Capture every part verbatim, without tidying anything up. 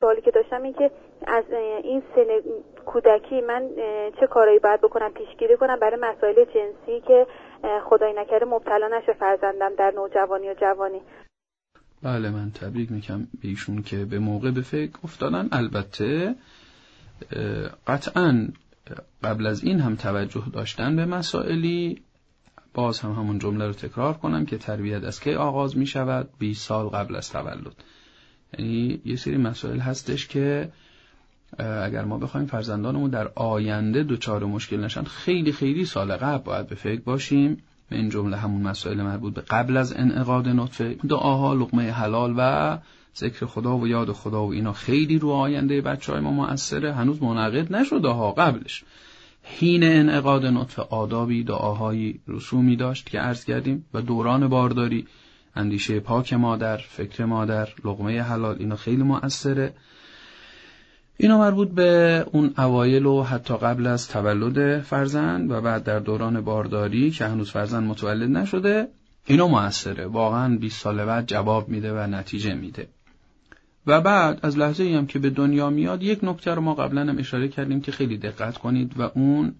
سوالی که داشتم این که از این سن کودکی من چه کارایی باید بکنم، پیشگیری کنم برای مسائل جنسی که خدای نکرده مبتلا نشه فرزندم در نوجوانی و جوانی. بله، من تبریک میگم به ایشون که به موقع به فکر افتادن. البته قطعاً قبل از این هم توجه داشتن به مسائلی. باز هم همون جمله رو تکرار کنم که تربیت از کی آغاز می شود؟ بیست سال قبل از تولد. یعنی یه سری مسائل هستش که اگر ما بخوایم فرزندانمون در آینده دچار مشکل نشن، خیلی خیلی سال قبل باید به فکر باشیم. این جمله همون مسائل مربوط به قبل از انعقاد نطفه، دعاها، لقمه حلال و ذکر خدا و یاد خدا و اینا خیلی رو آینده بچهای ما مؤثره. هنوز منعقد نشده ها، قبلش حین انعقاد نطفه آدابی، دعاهایی، رسومی داشت که عرض کردیم. و دوران بارداری، اندیشه پاک مادر، فکر مادر، لقمه حلال، اینا خیلی مؤثره. اینا مربوط به اون اوایل و حتی قبل از تولد فرزند و بعد در دوران بارداری که هنوز فرزند متولد نشده، اینا مؤثره. واقعا بیست سال بعد جواب میده و نتیجه میده. و بعد از لحظه ای هم که به دنیا میاد، یک نکته رو ما قبلا هم اشاره کردیم که خیلی دقت کنید و اون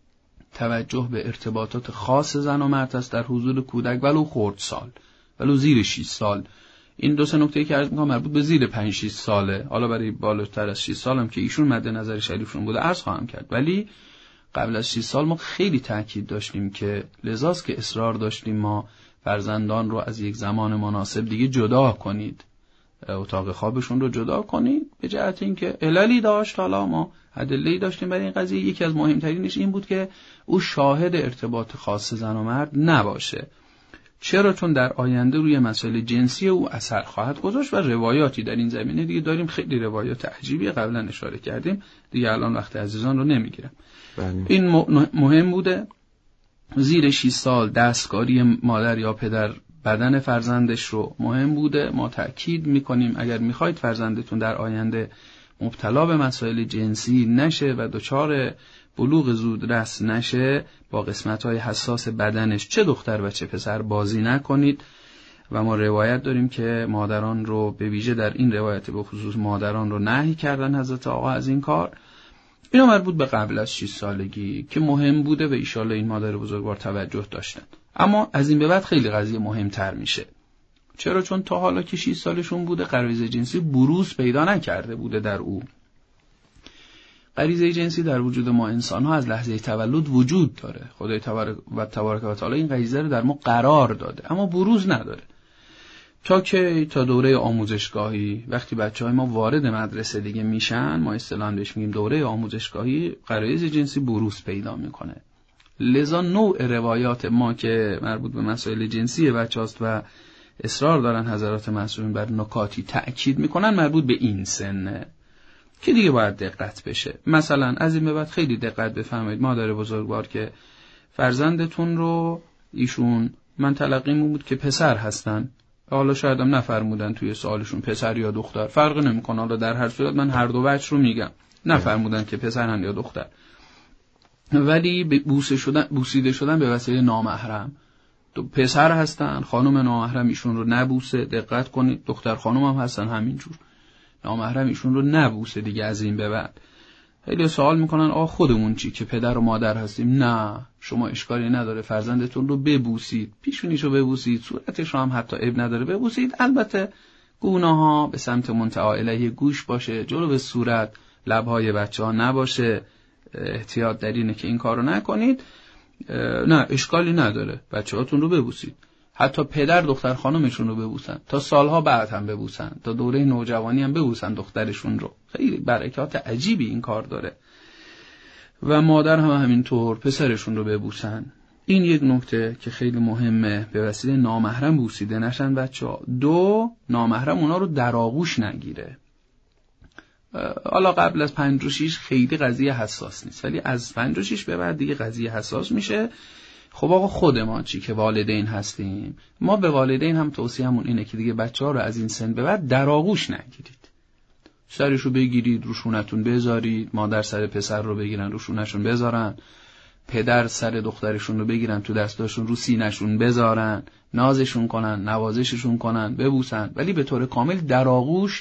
توجه به ارتباطات خاص زن و مرد است در حضور کودک، ولو خردسال، ولو زیر شش سال. این دو سه نکته که عرض می‌کنم مربوط به زیر پنج شش ساله. حالا برای بالاتر از شش سال هم که ایشون مد نظر شریفشون بوده عرض خواهم کرد، ولی قبل از شش سال ما خیلی تاکید داشتیم که لذاست که اصرار داشتیم ما فرزندان رو از یک زمان مناسب دیگه جدا کنید، اتاق خوابشون رو جدا کنید، به جهت اینکه عللی داشت. حالا ما ادله‌ای داشتیم برای این قضیه. یکی از مهمترینش این بود که او شاهد ارتباط خاص زن و مرد نباشه. چرا؟ چون در آینده روی مسائل جنسی او اثر خواهد گذاشت و روایاتی در این زمینه دیگه داریم، خیلی روایات عجیبی قبلا اشاره کردیم، دیگه الان وقت عزیزان رو نمیگیرم. این مهم بوده. زیر شش سال دستکاری مادر یا پدر بدن فرزندش رو مهم بوده. ما تأکید میکنیم اگر میخواید فرزندتون در آینده مبتلا به مسائل جنسی نشه و دچار بلوغ زودرس نشه، با قسمت‌های حساس بدنش چه دختر و چه پسر بازی نکنید. و ما روایت داریم که مادران رو، به ویژه در این روایت به خصوص مادران رو نهی کردن حضرت آقا از این کار. اینا مربوط به قبل از شش سالگی که مهم بوده و ایشالله این مادر بزرگوار توجه داشتن. اما از این به بعد خیلی قضیه مهمتر میشه. چرا؟ چون تا حالا که شش سالشون بوده غریزه جنسی بروز پیدا نکرده بوده در او. غریزه جنسی در وجود ما انسان ها از لحظه تولد وجود داره. خدای تبارک و تبارک و تعالی این غریزه رو در ما قرار داده، اما بروز نداره. تا که تا دوره آموزشگاهی، وقتی بچه‌های ما وارد مدرسه دیگه میشن، ما اصطلاحاً بهش میگیم دوره آموزشگاهی، غریزه جنسی بروز پیدا میکنه. لذا نوع روایات ما که مربوط به مسائل جنسی بچه‌هاست و اصرار دارن حضرات معصومین بر نکاتی تأکید میکنن مربوط به این سنه که دیگه باید دقت بشه. مثلا از این به بعد خیلی دقت بفرمایید مادر بزرگوار که فرزندتون رو، ایشون من تلقیم بود که پسر هستن، حالا شاید هم نفرمودن توی سوالشون پسر یا دختر، فرق نمیکنه، حالا در هر صورت من هر دو وجه رو میگم، نفرمودن که پسرن یا دختر، ولی بوسه شدن، بوسیده شدن به وسیله نامحرم. تو پسر هستن، خانم نامحرم ایشون رو نبوسه، دقت کنید، دختر خانم هم هستن همینجور، نامحرم ایشون رو نبوسه دیگه. از این به بعد خیلی سوال میکنن آ خودمون چی که پدر و مادر هستیم؟ نه، شما اشکالی نداره فرزندتون رو ببوسید، پیشونیشو ببوسید، صورتش رو هم حتی عیب نداره ببوسید. البته گونه ها به سمت منتهی الیه گوش باشه، جلو به صورت لبهای بچه ها نباشه. احتیاط در اینه که این کارو نکنید. نه اشکالی نداره بچه هاتون رو ببوسید، حتی پدر دختر خانمشون رو ببوسن، تا سالها بعد هم ببوسن، تا دوره نوجوانی هم ببوسن دخترشون رو. خیلی برکات عجیبی این کار داره. و مادر هم همینطور پسرشون رو ببوسن. این یک نکته که خیلی مهمه، به وسیله نامحرم بوسیده نشن بچه‌ها. دو، نامحرم اونا رو در آغوش نگیره. حالا قبل از پنج و شیش خیلی قضیه حساس نیست، ولی از پنج و شیش به بعد دیگه قضیه حساس میشه. خب آقا خود ما چی که والدین هستیم، ما به والدین هم توصیه‌مون اینه که دیگه بچه‌ها رو از این سن به بعد در آغوش نگیرید. سرشو بگیرید روشونتون بذارید، مادر سر پسر رو بگیرن روشونشون بذارن، پدر سر دخترشون رو بگیرن تو دستاشون رو سینه‌شون بذارن، نازشون کنن، نوازششون کنن، ببوسن، ولی به طور کامل در آغوش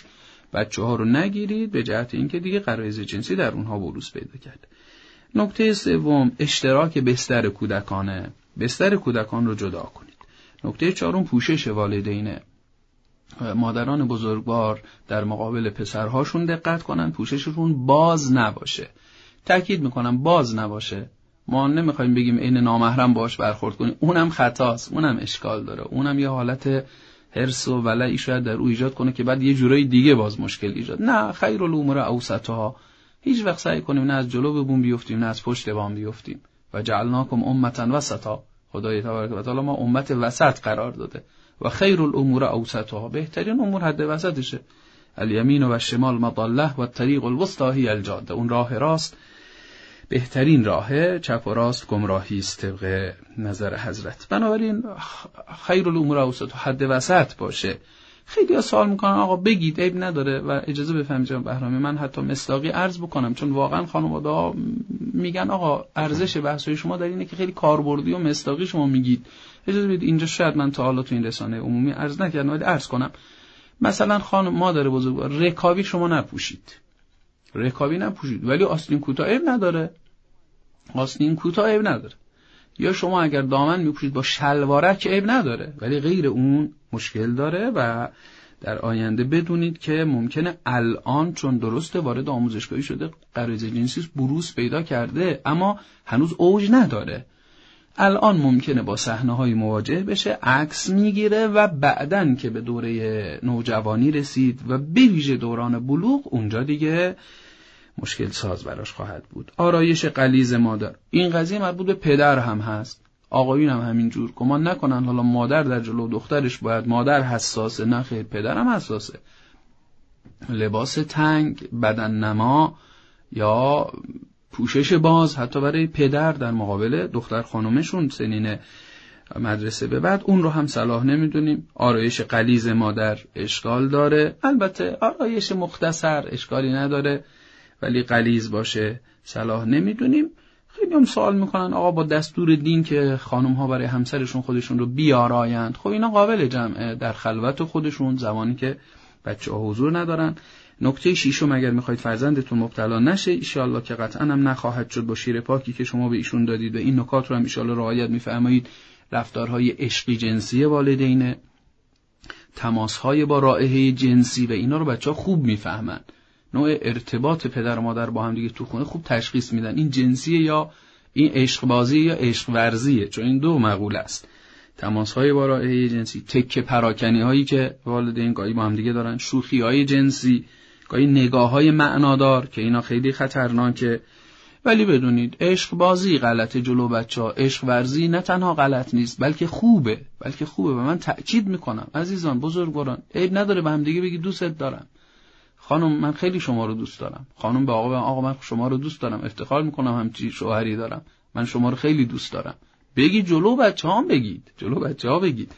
بچه‌ها رو نگیرید به جهت اینکه دیگه غرایز جنسی در اونها بروز پیدا کرده. نکته سوم اشتراک بستر کودکانه. بستر کودکان رو جدا کنید. نکته چهارم پوشش والدینه. مادران بزرگوار در مقابل پسرهاشون دقت کنن پوشششون باز نباشه. تاکید میکنم باز نباشه. ما نمیخوایم بگیم عین نامحرم باش برخورد کنیم، اونم خطاست، اونم اشکال داره، اونم یه حالت حرص و ولعی شاید در او ایجاد کنه که بعد یه جورایی دیگه باز مشکل ایجاد. نه، خیر الامور اوسطها. هیچ وقت سعی کنیم نه از جلو به بوم بیفتیم نه از پشت بام بیفتیم. و جعلناکم امة وسطا. خدای تبارک و تعالی ما امت وسط قرار داده. و خیر الامور اوسطها، بهترین امور حد وسطشه. الیمین و الشمال مضله و الطریق الوسطی هی الجاده. اون راه راست بهترین راهه، چپ و راست گمراهی است طبق نظر حضرت. بنابراین خیر الامور اوسط حد وسط باشه. خیلی ها سوال میکنن آقا بگید عیب نداره و اجازه بفرمایید جناب بهرامی من حتی مصداقی عرض بکنم، چون واقعا خانواده‌ها میگن آقا ارزش بحث‌های شما در اینه که خیلی کاربردی و مصداقی شما میگید. اجازه بدید اینجا شاید من تا حالا تو این رسانه عمومی عرض نکردم ولی عرض کنم. مثلا خانم مادر بزرگوار رکابی شما نپوشید. رکابی نپوشید ولی آستین کوتاه عیب نداره. آستین کوتاه عیب نداره. یا شما اگر دامن میپوشید با شلوارک عیب نداره ولی غیر اون مشکل داره. و در آینده بدونید که ممکنه الان چون درسته وارد آموزشگاهی شده غرایز جنسی بروز پیدا کرده اما هنوز اوج نداره. الان ممکنه با صحنه‌های مواجه بشه، عکس میگیره و بعدن که به دوره نوجوانی رسید و به ویژه دوران بلوغ اونجا دیگه مشکل ساز براش خواهد بود. آرایش غلیظ مادر، این قضیه مربوط به پدر هم هست، آقایون هم همینجور. گمان نکنن حالا مادر در جلو دخترش باید مادر حساسه، نه خیر، پدر هم حساسه. لباس تنگ، بدن نما یا پوشش باز حتی برای پدر در مقابل دختر خانومشون سنین مدرسه به بعد اون رو هم صلاح نمیدونیم. آرایش غلیظ مادر اشکال داره، البته آرایش مختصر اشکالی نداره ولی غلیظ باشه صلاح نمیدونیم. خیلی هم سوال میکنن آقا با دستور دین که خانم ها برای همسرشون خودشون رو بیارایند، خب اینا قابل جمعه در خلوت خودشون زمانی که بچه ها حضور ندارن. نکته شیشم اگر میخواید فرزندتون مبتلا نشه ان شاء الله که قطعا هم نخواهد شد با شیر پاکی که شما به ایشون دادید و این نکات رو هم ان شاء الله رعایت میفرمایید، رفتارهای عشقی جنسی والدین، تماسهای با رائحه جنسی و اینا رو بچه‌ها خوب میفهمن. نوع ارتباط پدر و مادر با هم دیگه تو خونه خوب تشخیص میدن این جنسیه یا این عشق بازی یا عشق ورزیه، چون این دو مقوله است. تماس‌های با رائحه جنسی، تکه پراکنی‌هایی که والدین گاهی با هم دیگه دارن، شوخی‌های جنسی، گاهی نگاه‌های معنادار که اینا خیلی خطرناکه. ولی بدونید عشق بازی غلطه جلو بچه‌ها، عشق ورزی نه تنها غلط نیست بلکه خوبه، بلکه خوبه. و من تأکید میکنم عزیزان بزرگواران، عیب نداره به هم دیگه بگید دوستت دارم، خانم من خیلی شما رو دوست دارم، خانم به آقا به آقا من شما رو دوست دارم، افتخار میکنم همچی شوهری دارم، من شما رو خیلی دوست دارم. بگید جلو بچه‌ها بگید، جلو بچه‌ها بگید.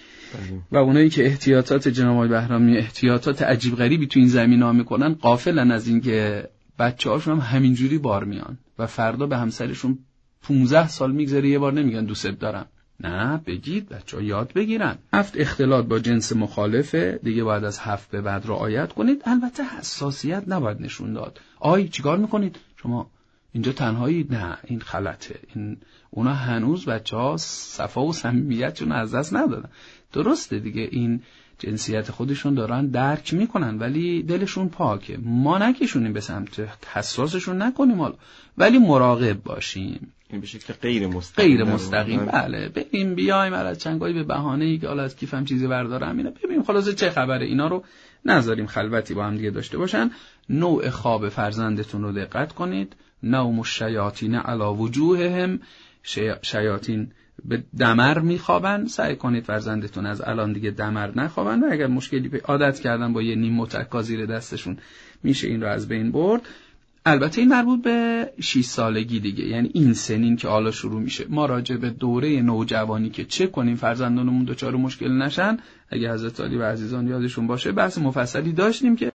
و اونایی که احتیاطات جناب آقای بهرامی احتیاطات عجیب غریبی تو این زمینا میکنن غافلن از این که بچه‌هاشون هم همینجوری بار میان و فردا به همسرشون پانزده سال میگذره یه بار نمیگن دوست دارم. نه، بگید بچه‌ها یاد بگیرن. هفت اختلاط با جنس مخالفه، دیگه باید از هفت به بعد رعایت کنید. البته حساسیت نباید نشون داد. آی چیکار میکنید شما اینجا تنهایی؟ نه، این غلطه. این اونا هنوز بچه‌ها صفا و صمیمیتشون از دست ندادن. درسته دیگه این جنسیت خودشون دارن درک میکنن ولی دلشون پاکه. ما نکشونیم به سمت حساسشون نکنیم حالا، ولی مراقب باشیم. این به شکل غیر مستقیم غیر مستقیم بله. ببین بیایم از چنگایی به بهانه‌ای که حالا از کیفم چیزی بردارم اینا ببینیم خلاصه چه خبره، اینا رو نذاریم خلوتی با هم دیگه داشته باشن. نوع خواب فرزندتون رو دقت کنید. نوم الشیاطین علی وجوههم، شیاطین به دمر میخوابن. سعی کنید فرزندتون از الان دیگه دمر نخوابن و اگر مشکلی به عادت کردن با یه نیم متکا زیر دستشون میشه این رو از بین برد. البته این مربوط به شش سالگی دیگه، یعنی این سنین که حالا شروع میشه. ما راجع به دوره نوجوانی که چه کنیم فرزندانمون دچار مشکل نشن، اگه حضرت علی و عزیزان یادشون باشه بحث مفصلی داشتیم که